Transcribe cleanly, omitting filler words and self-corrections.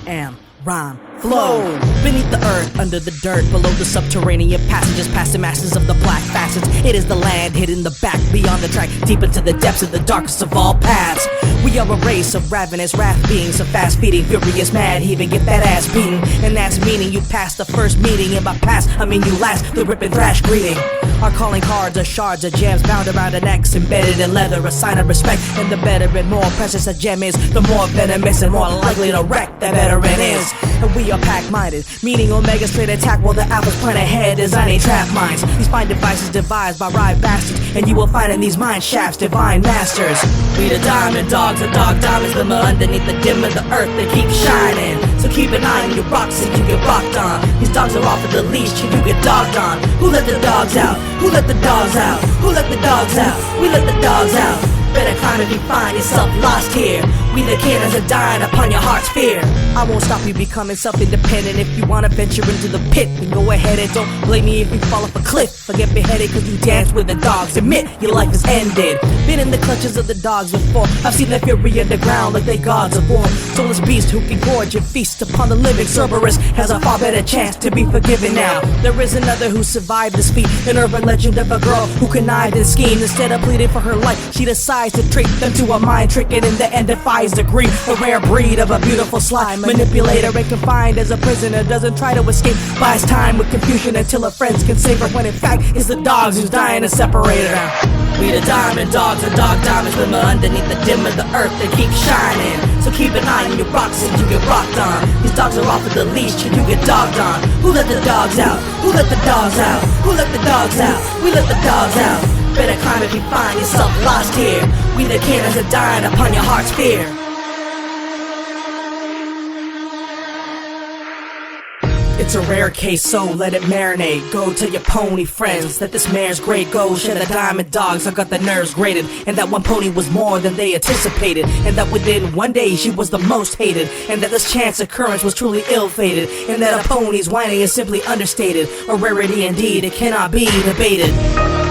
am rhyme flow. Beneath the earth, under the dirt, below the subterranean passages, past the masses of the black facets. It is the land hidden in the back, beyond the track, deep into the depths of the darkest of all paths. We are a race of ravenous wrath beings, of fast feeding, furious, mad heaving, get that ass beaten. And that's meaning you passed the first meeting. In my past, I mean you last, the rip and thrash greeting. Our calling cards are shards of gems bound around the necks, embedded in leather, a sign of respect. And the better and more precious a gem is, the more venomous and more likely to wreck that veteran is. And we are pack-minded, meaning Omega straight attack while the Alphas plan ahead, designing trap minds. These fine devices devised by riot bastards, and you will find in these mine shafts divine masters. We the diamond dogs, the dog diamonds glimmer underneath the dim of the earth that keep shining. So keep an eye on your rocks and you get rocked on. These dogs are off of the leash and you get dogged on. Who let the dogs out? Who let the dogs out? Who let the dogs out? We let the dogs out. Better climb if you find yourself lost here. We the cannons are dying upon your heart's fear. I won't stop you becoming self-independent. If you wanna venture into the pit, then go ahead and don't blame me if you fall off a cliff or get beheaded cause you dance with the dogs. Admit your life is ended. Been in the clutches of the dogs before. I've seen their fury underground like they gods of war. Soulless beast who can gorge and feast upon the living. Cerberus has a far better chance to be forgiven now. There is another who survived this feat, an urban legend of a girl who connived and schemed. Instead of pleading for her life, she decides to trick them to a mind trick, and in the end defies degree. A rare breed of a beautiful slime manipulator and confined as a prisoner, doesn't try to escape, buys time with confusion until her friends can save her, when in fact it's the dogs who's dying to separate her. We the diamond dogs, the dog diamonds glimmer underneath the dim of the earth that keep shining. So keep an eye on your rocks and you get rocked on. These dogs are off of the leash and you get dogged on. Who let the dogs out? Who let the dogs out? Who let the dogs out? We let the dogs out. Better climb if you find yourself lost here. We the cannons are dying upon your heart's fear. It's a rare case, so let it marinate. Go tell your pony friends that this mare's great. Go share the diamond dogs, I got the nerves grated. And that one pony was more than they anticipated. And that within one day she was the most hated. And that this chance occurrence was truly ill-fated. And that a pony's whining is simply understated. A rarity indeed, it cannot be debated.